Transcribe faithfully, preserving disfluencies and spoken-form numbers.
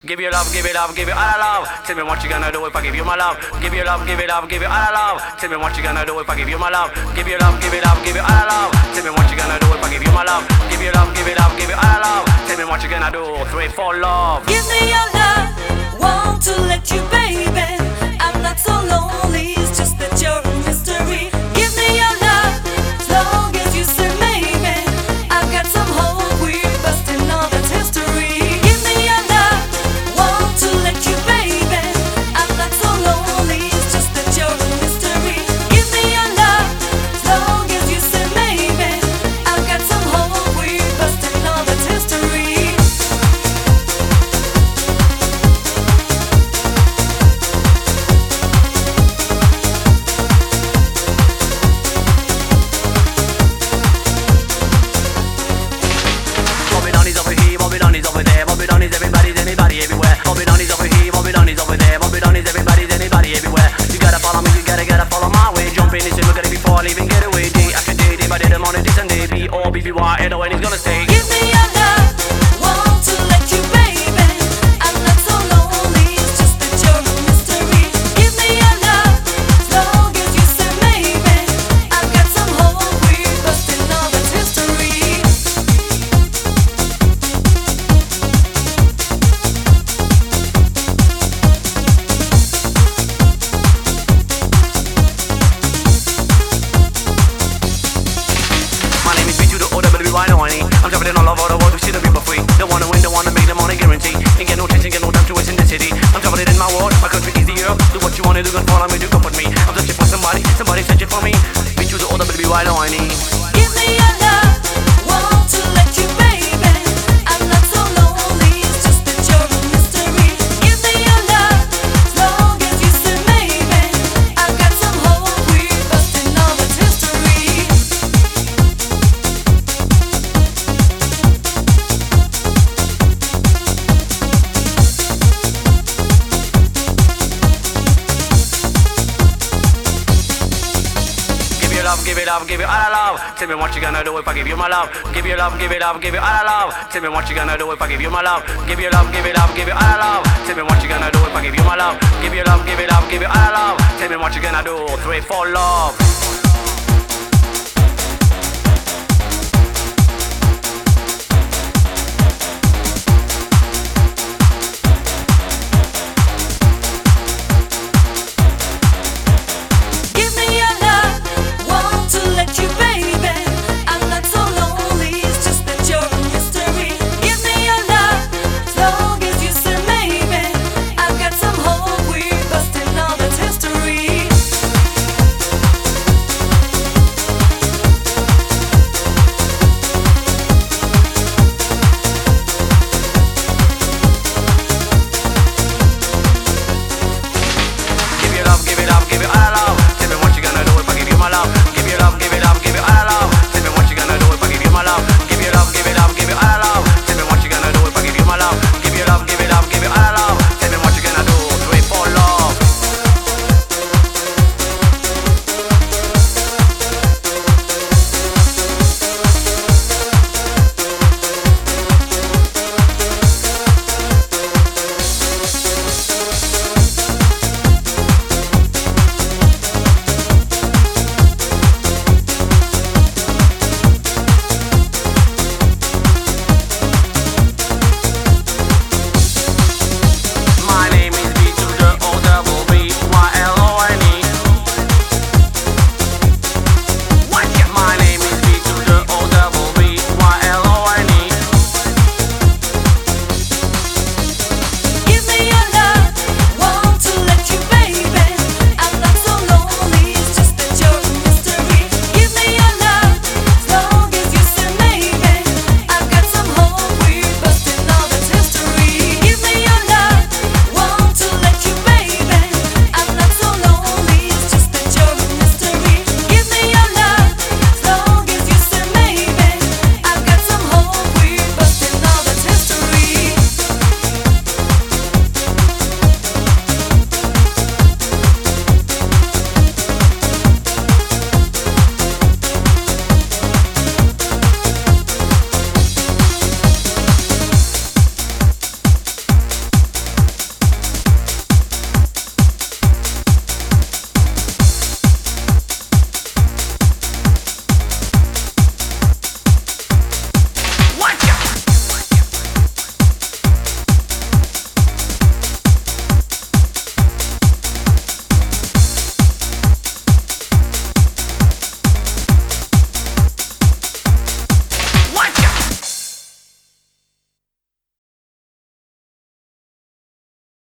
Give you love, give it love, give it all love. Tell me what you gonna do if I give you my love. Give you love, give it love, give it all love. Tell me what you gonna do if I give you my love. Give you love, give it love, give it all love. Tell me what you gonna do if I give you my love. Give you love, give it love, give it all love. Tell me what you gonna do. Three, four, love. Give me your love, want to let you, baby. I'm not so lonely, it's just that you're a mystery. Give me your love, as long as you say maybe. I've got some hope, we're busting all that's history. Give me your love, want to let you, baby. I'm not so lonely, it's just that you're a mystery. Give me your love, as long as you say maybe. I've got some hope, we're busting all that's history. Bobby Donny's over here, Bobby Donny's over there. Bobby Donny's everybody's anybody everywhere. Bobby Donny's over here, Bobby Donny's over there. Bobby Donny's everybody's anybody everywhere. You gotta follow me, you gotta gotta follow my way. Jump in and say look at it before I leave and get away. Day after day, day by day, the morning, this and day. B O B B Y, and when he's gonna stay. Give me your love, want to let you, baby. I'm not so lonely, it's just that you're a mystery. Give me your love, as long as you say maybe. I've got some hope, we're busting all that's history. My name is B to the O W Y no whiny. I'm traveling all over the world to see the people free. Don't wanna win, don't wanna make the money guarantee. Ain't get no chance, ain't get no time to waste in the city. I'm traveling in my world, my country is the earth. Do what you wanna do, gonna follow me, do come with me. I'm searching for somebody, somebody searching for me. B to the O W Y no whiny. Give me your love, want to let you, baby. I'm not so lonely, it's just that you're a mystery. Give me your love, as long as you say maybe. I've got some hope, we're busting all that's history. Give you love, give it love, give it all love. Tell me what you gonna do if I give you my love. Give you love, give it love, give it all love. Tell me what you gonna do if I give you my love. Give you love, give it love, give it all love. Tell me what you gonna do if I give you my love. Give you love, give it love, give it all love. Tell me what you gonna do. Three, four, love.